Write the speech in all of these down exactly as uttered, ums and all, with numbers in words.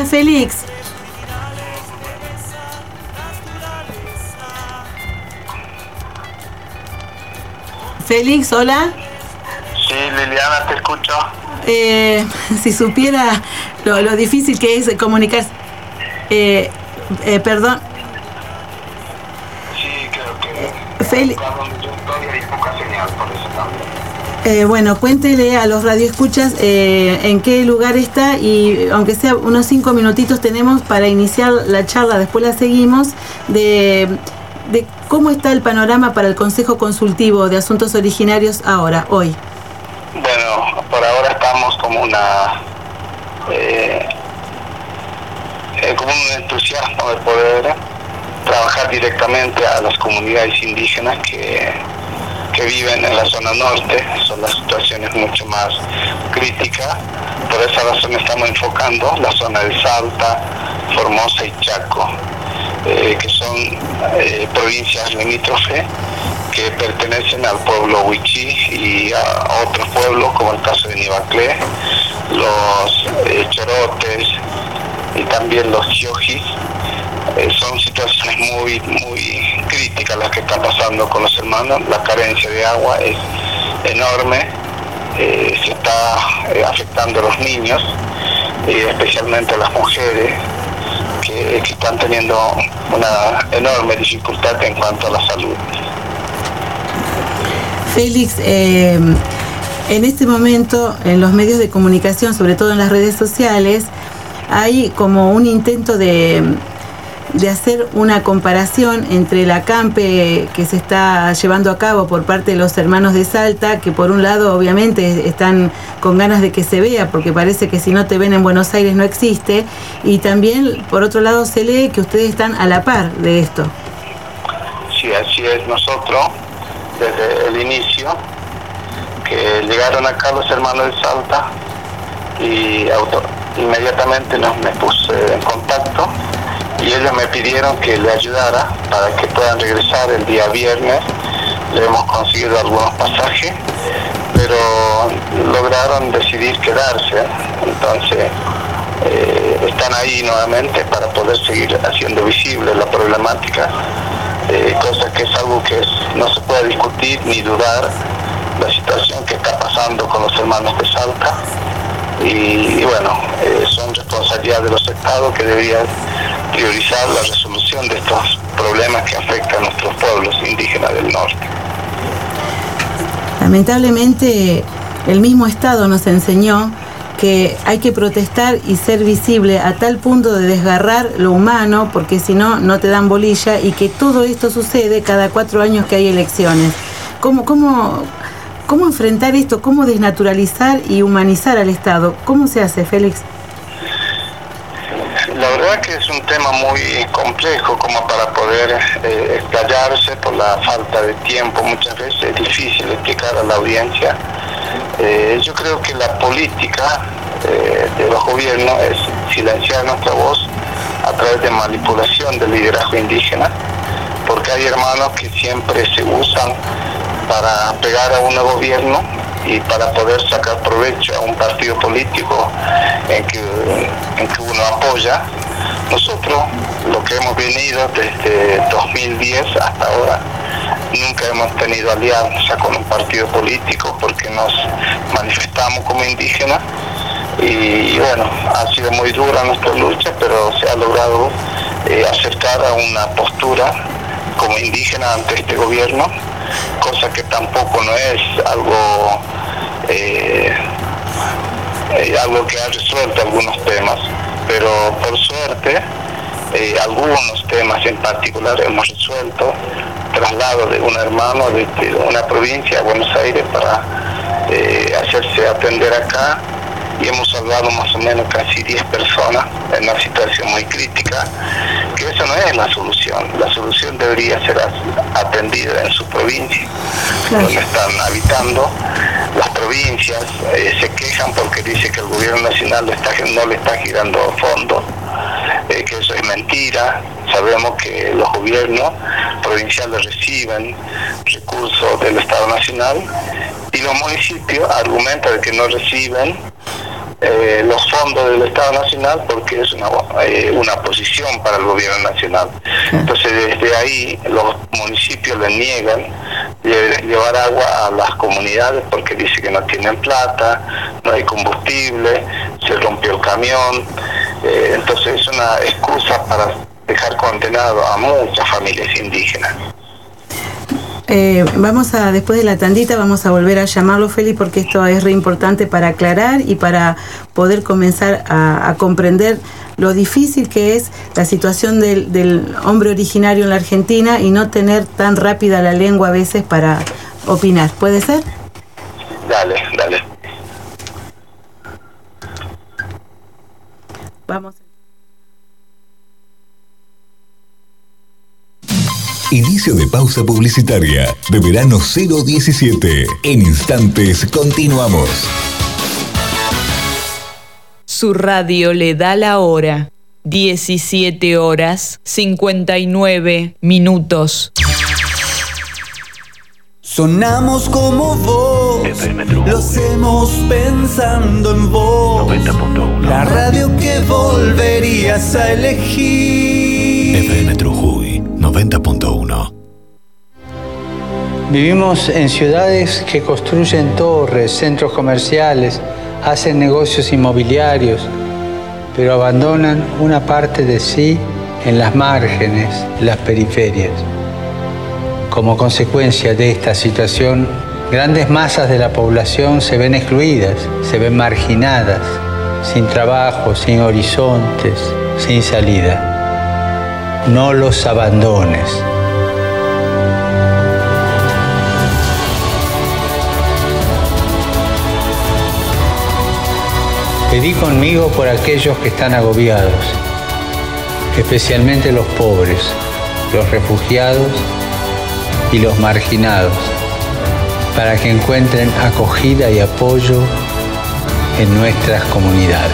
Félix. Félix, hola. Sí, Liliana, te escucho. Eh, si supiera lo, lo difícil que es comunicarse. Eh, eh, perdón. Sí, creo que Félix. donde yo estoy hay poca señal, por eso también. Eh, bueno, cuéntele a los radioescuchas eh, en qué lugar está y aunque sea unos cinco minutitos tenemos para iniciar la charla, después la seguimos, de, de cómo está el panorama para el Consejo Consultivo de Asuntos Originarios ahora, hoy. Bueno, por ahora estamos como una eh, eh, como un entusiasmo de poder trabajar directamente a las comunidades indígenas que que viven en la zona norte. Son las situaciones mucho más críticas. Por esa razón estamos enfocando la zona de Salta, Formosa y Chaco, eh, que son eh, provincias limítrofes que pertenecen al pueblo Wichí y a otros pueblos, como el caso de Nivaclé, los eh, Chorotes y también los Chiojis. Eh, son situaciones muy muy críticas las que están pasando con los hermanos. La carencia de agua es enorme, eh, se está eh, afectando a los niños, eh, especialmente a las mujeres que, que están teniendo una enorme dificultad en cuanto a la salud. Félix, eh, en este momento en los medios de comunicación, sobre todo en las redes sociales, hay como un intento de de hacer una comparación entre la acampe que se está llevando a cabo por parte de los hermanos de Salta, que por un lado obviamente están con ganas de que se vea, porque parece que si no te ven en Buenos Aires no existe, y también por otro lado se lee que ustedes están a la par de esto. Sí, así es. Nosotros, desde el inicio, que llegaron acá los hermanos de Salta, y auto, inmediatamente nos me puse en contacto, y ellos me pidieron que le ayudara para que puedan regresar el día viernes. Le hemos conseguido algunos pasajes, pero lograron decidir quedarse. Entonces eh, están ahí nuevamente para poder seguir haciendo visible la problemática, eh, cosa que es algo que es, no se puede discutir ni dudar, la situación que está pasando con los hermanos de Salta. Y, y bueno, eh, son responsabilidad de los estados que deberían priorizar la resolución de estos problemas que afectan a nuestros pueblos indígenas del norte. Lamentablemente, el mismo Estado nos enseñó que hay que protestar y ser visible a tal punto de desgarrar lo humano, porque si no, no te dan bolilla, y que todo esto sucede cada cuatro años que hay elecciones. ¿Cómo, cómo, cómo enfrentar esto? ¿Cómo desnaturalizar y humanizar al Estado? ¿Cómo se hace, Félix? La verdad que es un tema muy complejo como para poder eh, explayarse por la falta de tiempo. Muchas veces es difícil explicar a la audiencia. Eh, yo creo que la política eh, de los gobiernos es silenciar nuestra voz a través de manipulación del liderazgo indígena, porque hay hermanos que siempre se usan para pegar a un gobierno y para poder sacar provecho a un partido político en que, en que uno apoya. Nosotros, lo que hemos venido desde dos mil diez hasta ahora, nunca hemos tenido alianza con un partido político porque nos manifestamos como indígenas, y, y bueno, ha sido muy dura nuestra lucha, pero se ha logrado eh, acercar a una postura como indígena ante este gobierno, cosa que tampoco no es algo eh, eh, algo que ha resuelto algunos temas, pero por suerte eh, algunos temas en particular hemos resuelto. Traslado de un hermano de, de una provincia a Buenos Aires para eh, hacerse atender acá, y hemos salvado más o menos casi diez personas en una situación muy crítica, que eso no es la solución. La solución debería ser atendida en su provincia, donde están habitando. Las provincias eh, se quejan porque dice que el gobierno nacional está, no le está girando fondos, eh, que eso es mentira. Sabemos que los gobiernos provinciales reciben recursos del Estado Nacional, y los municipios argumentan de que no reciben eh, los fondos del Estado Nacional porque es una, eh, una posición para el gobierno nacional. Entonces desde ahí los municipios le niegan llevar agua a las comunidades porque dice que no tienen plata, no hay combustible, se rompió el camión, eh, entonces es una excusa para dejar condenado a muchas familias indígenas. Eh, vamos a, después de la tandita, vamos a volver a llamarlo, Feli, porque esto es re importante para aclarar y para poder comenzar a, a comprender lo difícil que es la situación del, del hombre originario en la Argentina y no tener tan rápida la lengua a veces para opinar. ¿Puede ser? Dale, dale. Vamos. Inicio de pausa publicitaria de verano cero diecisiete. En instantes continuamos. Su radio le da la hora. diecisiete horas cincuenta y nueve minutos. Sonamos como vos, lo hacemos pensando en vos. noventa punto uno. La radio que volverías a elegir. F M Trujuy, noventa punto uno. Vivimos en ciudades que construyen torres, centros comerciales, hacen negocios inmobiliarios, pero abandonan una parte de sí en las márgenes, las periferias. Como consecuencia de esta situación, grandes masas de la población se ven excluidas, se ven marginadas, sin trabajo, sin horizontes, sin salida. No los abandones. Pedí conmigo por aquellos que están agobiados, especialmente los pobres, los refugiados y los marginados, para que encuentren acogida y apoyo en nuestras comunidades.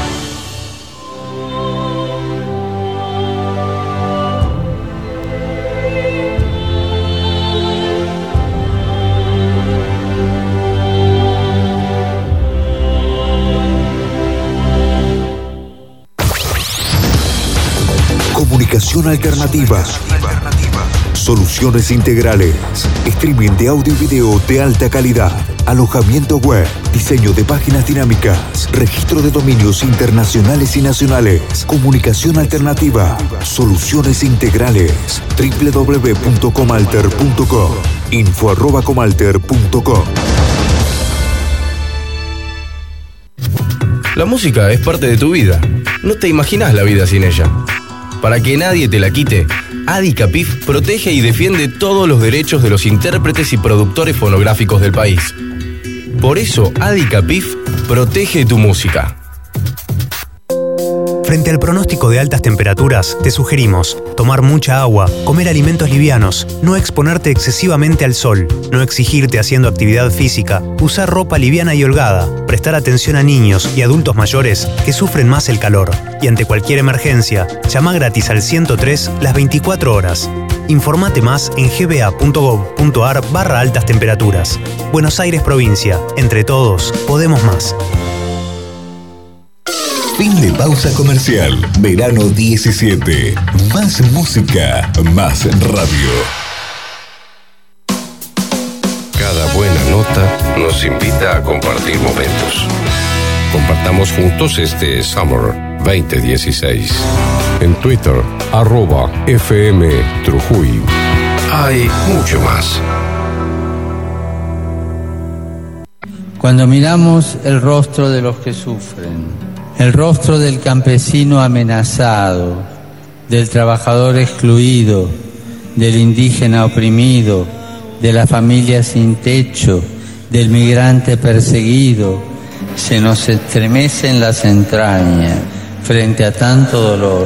Comunicación alternativa. Soluciones integrales. Streaming de audio y video de alta calidad. Alojamiento web. Diseño de páginas dinámicas. Registro de dominios internacionales y nacionales. Comunicación alternativa. Soluciones integrales. doble u doble u doble u punto comalter punto com. Info arroba comalter punto com. La música es parte de tu vida. No te imaginas la vida sin ella. Para que nadie te la quite, Adicapif protege y defiende todos los derechos de los intérpretes y productores fonográficos del país. Por eso, Adicapif protege tu música. Frente al pronóstico de altas temperaturas, te sugerimos tomar mucha agua, comer alimentos livianos, no exponerte excesivamente al sol, no exigirte haciendo actividad física, usar ropa liviana y holgada, prestar atención a niños y adultos mayores que sufren más el calor. Y ante cualquier emergencia, llama gratis al ciento tres las veinticuatro horas. Informate más en g b a punto gov punto a r barra altas temperaturas. Buenos Aires Provincia. Entre todos, podemos más. Fin de pausa comercial. Verano diecisiete. Más música, más radio. Cada buena nota nos invita a compartir momentos. Compartamos juntos este Summer veinte dieciséis. En Twitter, arroba F M Trujuy. Hay mucho más. Cuando miramos el rostro de los que sufren, el rostro del campesino amenazado, del trabajador excluido, del indígena oprimido, de la familia sin techo, del migrante perseguido, se nos estremecen las entrañas frente a tanto dolor.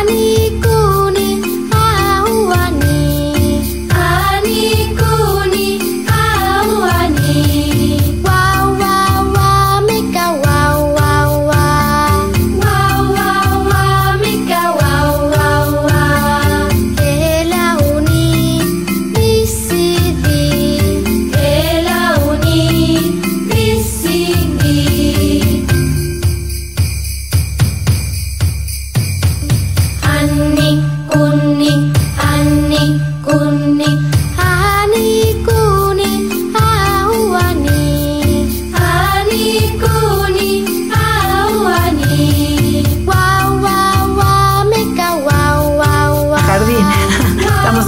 Ani kuni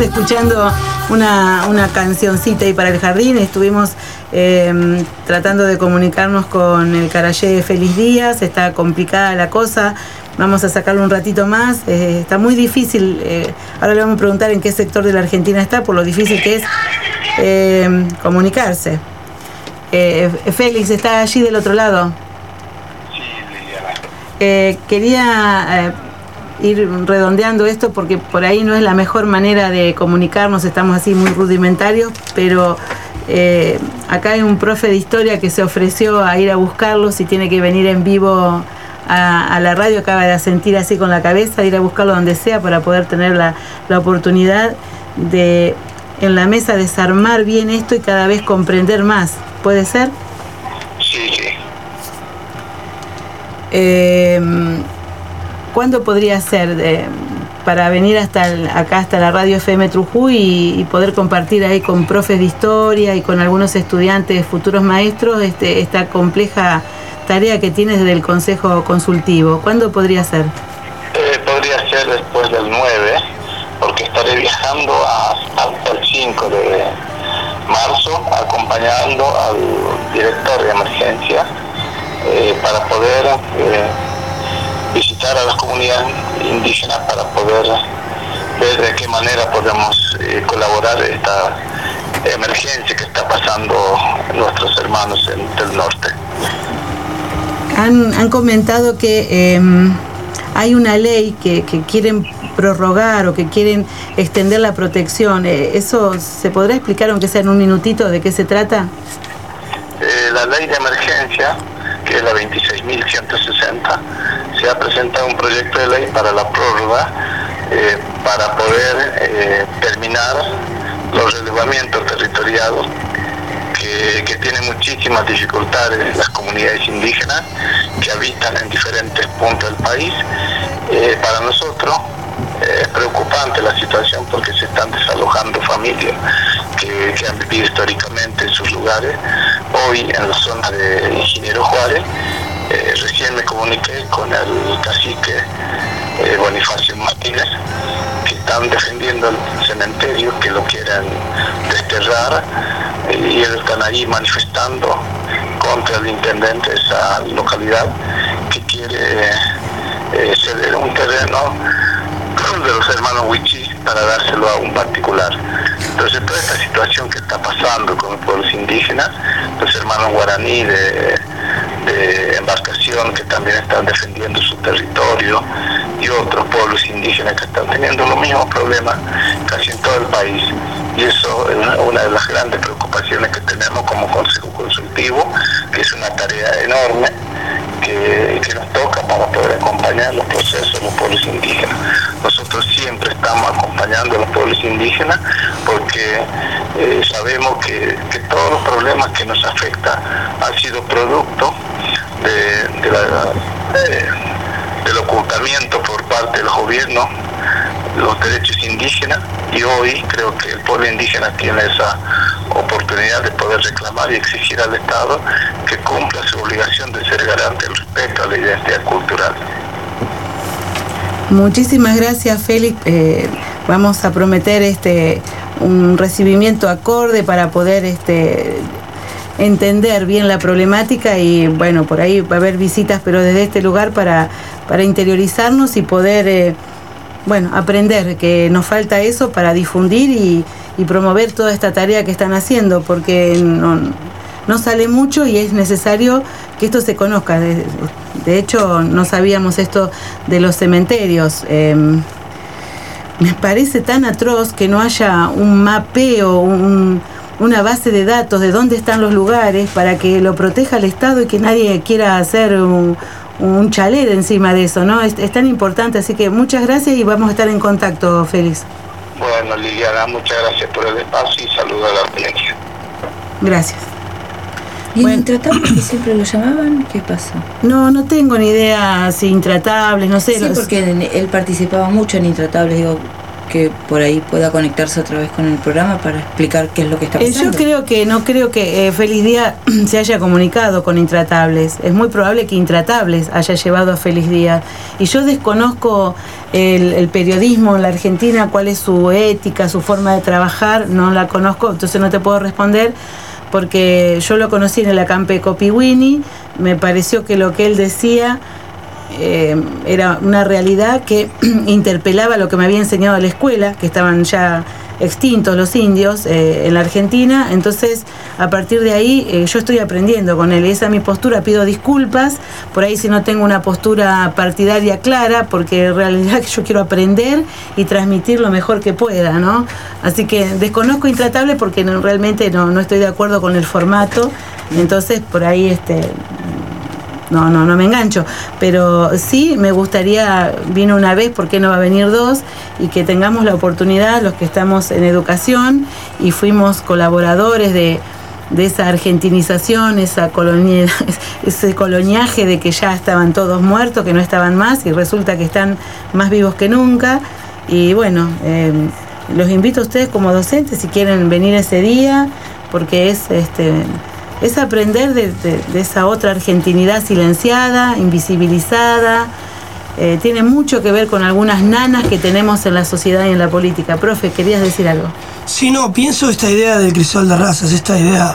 escuchando una, una cancioncita ahí para el jardín. Estuvimos eh, tratando de comunicarnos con el Carayé Félix Díaz. Está complicada la cosa. Vamos a sacarlo un ratito más. Eh, está muy difícil. Eh, ahora le vamos a preguntar en qué sector de la Argentina está, por lo difícil que es eh, comunicarse. Eh, Félix, ¿está allí del otro lado? Sí, Liliana. Eh, quería eh, ir redondeando esto porque por ahí no es la mejor manera de comunicarnos, estamos así muy rudimentarios, pero eh, acá hay un profe de historia que se ofreció a ir a buscarlos y tiene que venir en vivo a, a la radio, acaba de asentir así con la cabeza, ir a buscarlo donde sea para poder tener la, la oportunidad de en la mesa desarmar bien esto y cada vez comprender más. ¿Puede ser? Sí, sí. Eh, ¿Cuándo podría ser eh, para venir hasta el, acá hasta la radio F M Trujuy y, y poder compartir ahí con profes de historia y con algunos estudiantes, futuros maestros, este, esta compleja tarea que tienes desde el Consejo Consultivo? ¿Cuándo podría ser? Eh, podría ser después del nueve, porque estaré viajando hasta el cinco de marzo, acompañando al director de emergencia eh, para poder eh, visitar a las comunidades indígenas para poder ver de qué manera podemos eh, colaborar en esta emergencia que está pasando nuestros hermanos en, del norte. Han, han comentado que eh, hay una ley que, que quieren prorrogar o que quieren extender la protección. ¿Eso se podrá explicar, aunque sea en un minutito, de qué se trata? Eh, la ley de emergencia, que es la veintiséis mil ciento sesenta, se ha presentado un proyecto de ley para la prórroga eh, para poder eh, terminar los relevamientos territoriales que, que tienen muchísimas dificultades las comunidades indígenas que habitan en diferentes puntos del país. Eh, para nosotros Eh, es preocupante la situación porque se están desalojando familias que, que han vivido históricamente en sus lugares. Hoy en la zona de Ingeniero Juárez, eh, recién me comuniqué con el cacique eh, Bonifacio Martínez, que están defendiendo el cementerio, que lo quieren desterrar, eh, y ellos están ahí manifestando contra el intendente de esa localidad que quiere eh, ceder un terreno de los hermanos Huichí para dárselo a un particular. Entonces toda esta situación que está pasando con los pueblos indígenas, los hermanos guaraní de, de embarcación que también están defendiendo su territorio y otros pueblos indígenas que están teniendo los mismos problemas casi en todo el país. Y eso es una de las grandes preocupaciones que tenemos como Consejo Consultivo, que es una tarea enorme que, que nos toca para poder acompañar los procesos de los pueblos indígenas. Nosotros siempre estamos acompañando a los pueblos indígenas porque eh, sabemos que, que todos los problemas que nos afectan han sido producto de, de la, de, del ocultamiento por parte de los gobiernos los derechos indígenas, y hoy creo que el pueblo indígena tiene esa oportunidad de poder reclamar y exigir al Estado que cumpla su obligación de ser garante del respeto a la identidad cultural. Muchísimas gracias, Félix. Eh, vamos a prometer este un recibimiento acorde para poder este entender bien la problemática, y bueno, por ahí va a haber visitas, pero desde este lugar para, para interiorizarnos y poder eh, bueno, aprender que nos falta eso para difundir y, y promover toda esta tarea que están haciendo, porque no, no sale mucho y es necesario que esto se conozca. De, de hecho, no sabíamos esto de los cementerios. Eh, me parece tan atroz que no haya un mapeo, un, una base de datos de dónde están los lugares para que lo proteja el Estado y que nadie quiera hacer un, un chalet encima de eso, ¿no? Es, es tan importante, así que muchas gracias y vamos a estar en contacto, Félix. Bueno, Liliana, muchas gracias por el espacio y saludos a la audiencia. Gracias. ¿Y bueno, intratables que siempre lo llamaban? ¿Qué pasó? No, no tengo ni idea si intratables, no sé. Sí, los... porque él participaba mucho en intratables, digo, que por ahí pueda conectarse otra vez con el programa para explicar qué es lo que está pasando? Eh, yo creo que, no creo que eh, Feliz Día se haya comunicado con Intratables. Es muy probable que Intratables haya llevado a Feliz Día. Y yo desconozco el, el periodismo en la Argentina, cuál es su ética, su forma de trabajar, no la conozco, entonces no te puedo responder, porque yo lo conocí en el acampe Copiwini, me pareció que lo que él decía eh, era una realidad que interpelaba lo que me había enseñado la escuela, que estaban ya extintos los indios eh, en la Argentina. Entonces, a partir de ahí, eh, yo estoy aprendiendo con él, y esa es mi postura. Pido disculpas por ahí si no tengo una postura partidaria clara, porque en realidad yo quiero aprender y transmitir lo mejor que pueda, ¿no? Así que desconozco Intratable porque no, realmente no, no estoy de acuerdo con el formato, entonces por ahí este no, no, no me engancho, pero sí me gustaría, vino una vez, ¿por qué no va a venir dos? Y que tengamos la oportunidad, los que estamos en educación y fuimos colaboradores de, de esa argentinización, esa colonia, ese coloniaje de que ya estaban todos muertos, que no estaban más, y resulta que están más vivos que nunca. Y bueno, eh, los invito a ustedes como docentes si quieren venir ese día, porque es este es aprender de, de, de esa otra argentinidad silenciada, invisibilizada. Eh, tiene mucho que ver con algunas nanas que tenemos en la sociedad y en la política. Profe, ¿querías decir algo? Sí, no, pienso esta idea del crisol de razas, esta idea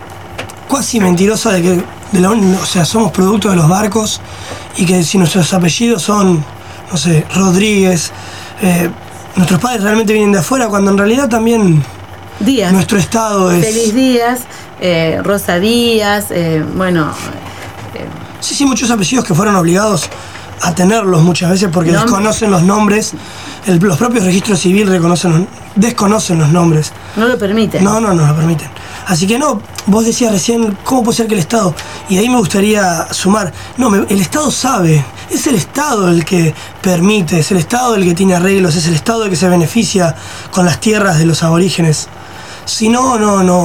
cuasi mentirosa de que de la, o sea, somos producto de los barcos y que si nuestros apellidos son, no sé, Rodríguez, eh, nuestros padres realmente vienen de afuera, cuando en realidad también Díaz. Nuestro estado es... Feliz Díaz, eh, Rosa Díaz, eh, bueno... Eh. Sí, sí, muchos apellidos que fueron obligados a tenerlos muchas veces porque ¿Nombre? desconocen los nombres. El, los propios registros civiles reconocen, desconocen los nombres. No lo permiten. No, no, no lo permiten. Así que no, vos decías recién, ¿cómo puede ser que el Estado? Y ahí me gustaría sumar, no, me, el Estado sabe, es el Estado el que permite, es el Estado el que tiene arreglos, es el Estado el que se beneficia con las tierras de los aborígenes. Si no, no, no,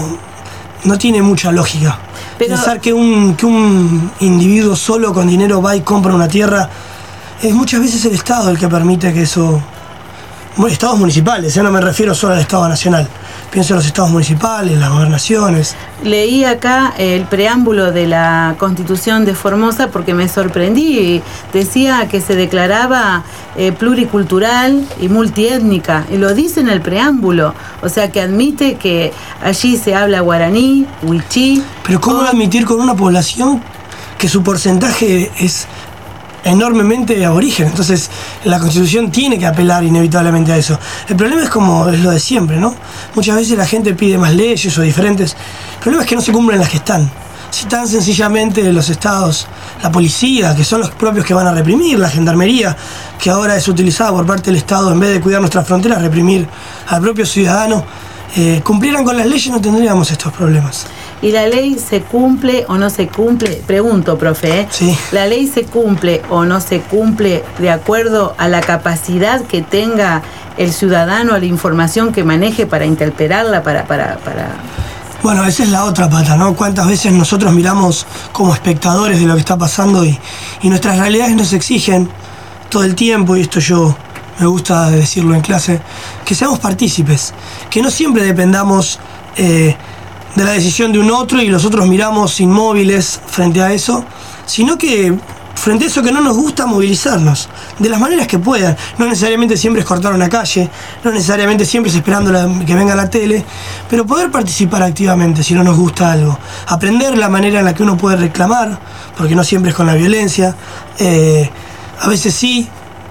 no tiene mucha lógica. Pero pensar que un, que un individuo solo con dinero va y compra una tierra, es muchas veces el Estado el que permite que eso... Bueno, estados municipales, ya no me refiero solo al Estado nacional. Pienso en los estados municipales, las gobernaciones. Leí acá el preámbulo de la Constitución de Formosa porque me sorprendí. Decía que se declaraba eh, pluricultural y multiétnica, y lo dice en el preámbulo. O sea, que admite que allí se habla guaraní, wichí. Pero ¿cómo con... admitir con una población que su porcentaje es enormemente aborigen? Entonces la Constitución tiene que apelar inevitablemente a eso. El problema es como es lo de siempre, ¿no? Muchas veces la gente pide más leyes o diferentes. El problema es que no se cumplen las que están. Si tan sencillamente los estados, la policía, que son los propios que van a reprimir, la gendarmería, que ahora es utilizada por parte del Estado en vez de cuidar nuestras fronteras, reprimir al propio ciudadano, eh, cumplieran con las leyes, no tendríamos estos problemas. ¿Y la ley se cumple o no se cumple? Pregunto, profe, ¿eh? Sí. ¿La ley se cumple o no se cumple de acuerdo a la capacidad que tenga el ciudadano, a la información que maneje para interpelarla, para, para, para... Bueno, esa es la otra pata, ¿no? Cuántas veces nosotros miramos como espectadores de lo que está pasando y, y nuestras realidades nos exigen todo el tiempo, y esto yo me gusta decirlo en clase, que seamos partícipes, que no siempre dependamos eh, de la decisión de un otro y los otros miramos inmóviles frente a eso, sino que frente a eso que no nos gusta, movilizarnos de las maneras que puedan. No necesariamente siempre es cortar una calle, no necesariamente siempre es esperando la, que venga la tele, pero poder participar activamente si no nos gusta algo. Aprender la manera en la que uno puede reclamar, porque no siempre es con la violencia. Eh, a veces sí,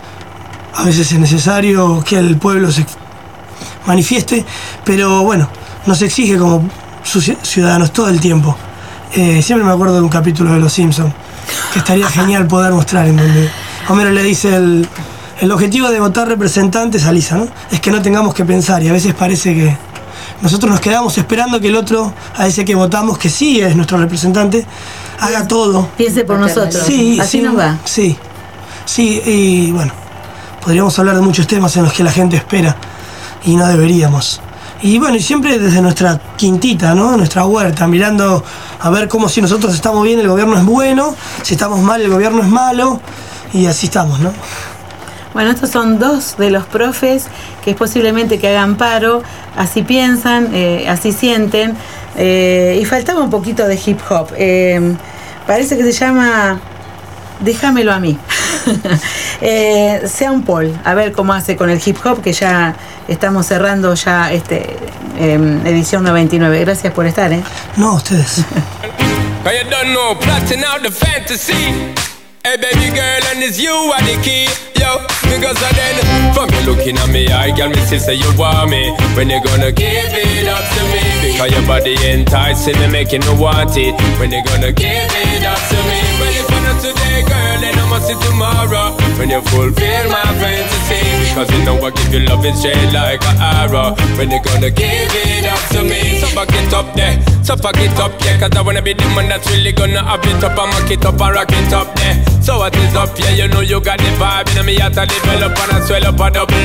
a veces es necesario que el pueblo se manifieste, pero bueno, nos exige como ciudadanos todo el tiempo. Eh, siempre me acuerdo de un capítulo de Los Simpsons que estaría genial poder mostrar, en donde Homero le dice el, el objetivo de votar representantes a Lisa, ¿no? Es que no tengamos que pensar, y a veces parece que nosotros nos quedamos esperando que el otro, a ese que votamos, que sí es nuestro representante, haga todo. Piense por nosotros. Sí, así sí, nos va. Sí, sí, y bueno, podríamos hablar de muchos temas en los que la gente espera y no deberíamos. Y bueno, y siempre desde nuestra quintita, ¿no? Nuestra huerta, mirando a ver cómo si nosotros estamos bien el gobierno es bueno, si estamos mal el gobierno es malo, y así estamos, ¿no? Bueno, estos son dos de los profes que es posiblemente que hagan paro, así piensan, eh, así sienten, eh, y faltaba un poquito de hip hop. Eh, parece que se llama Déjamelo a mí. eh, Sean Paul, a ver cómo hace con el hip hop, que ya estamos cerrando ya este eh, edición noventa y nueve. Gracias por estar, ¿eh? No, ustedes. Hey baby girl, and it's you are the key, yo. Because I then, from you looking at me, I got me say you want me. When you gonna give it up to me? Because your body enticing me, making me want it. When you gonna give it up to me? Well, if not today, girl, then I must see tomorrow. When you fulfill my fantasy, because you know I give you love is straight like an arrow. When you gonna give it up to me? So back it up there, so fuck it up, yeah. Cause I wanna be the man that's really gonna have it up and mock it up and rock it up there. So what is up, yeah, you know you got the vibe. And me out to develop and I swell up a double